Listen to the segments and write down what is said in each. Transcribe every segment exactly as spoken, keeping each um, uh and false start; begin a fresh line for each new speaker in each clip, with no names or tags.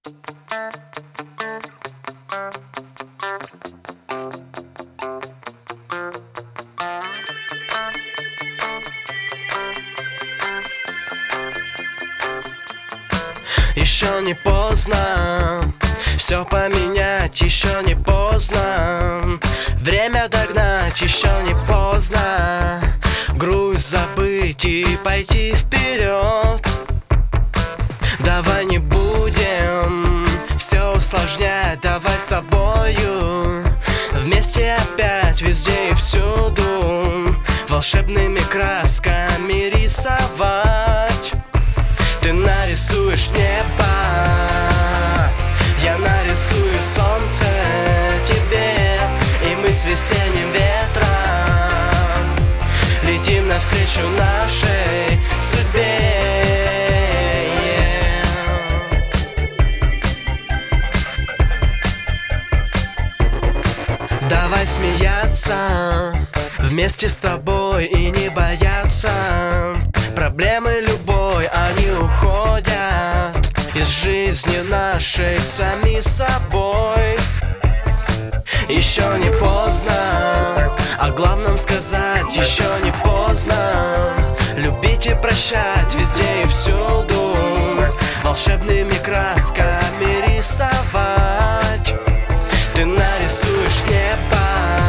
Еще не поздно все поменять, еще не поздно время догнать, еще не поздно грусть забыть и пойти вперед. Давай не будем все усложнять, давай с тобою вместе опять, везде и всюду волшебными красками рисовать. Ты нарисуешь небо, я нарисую солнце тебе, и мы с весенним ветром летим навстречу нашей судьбе. Давай смеяться вместе с тобой и не бояться. Проблемы любой, они уходят из жизни нашей сами собой. Еще не поздно о главном сказать, еще не поздно любить и прощать, везде и всюду волшебными красками рисовать. Ты нарисуешь небо,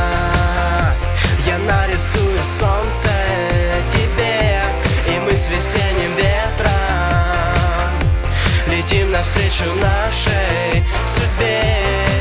я нарисую солнце тебе, и мы с весенним ветром летим навстречу нашей судьбе.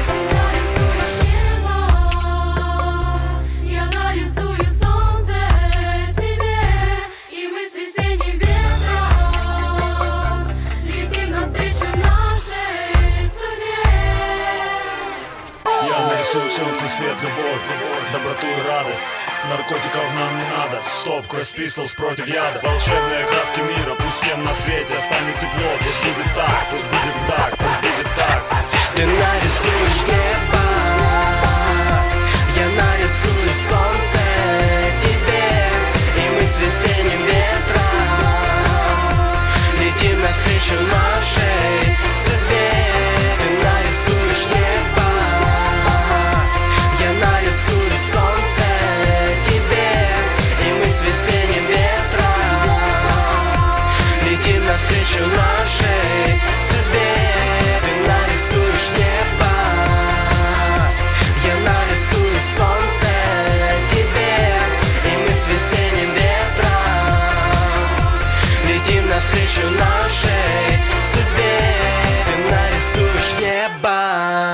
Солнце, свет, любовь, доброту и радость. Наркотиков нам не надо. Стоп, Quest Pistols против яда. Волшебные краски мира, пусть всем на свете станет тепло. Пусть будет так, пусть будет так, пусть будет так.
Ты нарисуешь небо, я нарисую солнце тебе, и мы с весенним ветром летим навстречу нашей судьбе. Ты нарисуешь небо, я нарисую солнце тебе, и мы с весенним ветром летим навстречу нашей судьбе. Ты нарисуешь небо, я нарисую солнце тебе, и мы с весенним ветром летим навстречу нашей судьбе. Ты нарисуешь небо.